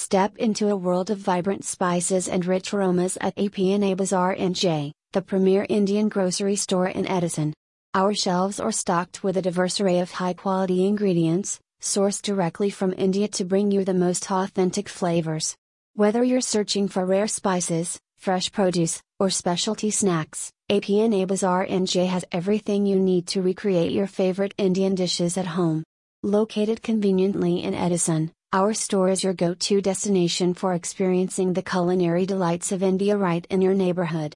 Step into a world of vibrant spices and rich aromas at APNA Bazaar NJ, the premier Indian grocery store in Edison. Our shelves are stocked with a diverse array of high-quality ingredients, sourced directly from India to bring you the most authentic flavors. Whether you're searching for rare spices, fresh produce, or specialty snacks, APNA Bazaar NJ has everything you need to recreate your favorite Indian dishes at home. Located conveniently in Edison, our store is your go-to destination for experiencing the culinary delights of India right in your neighborhood.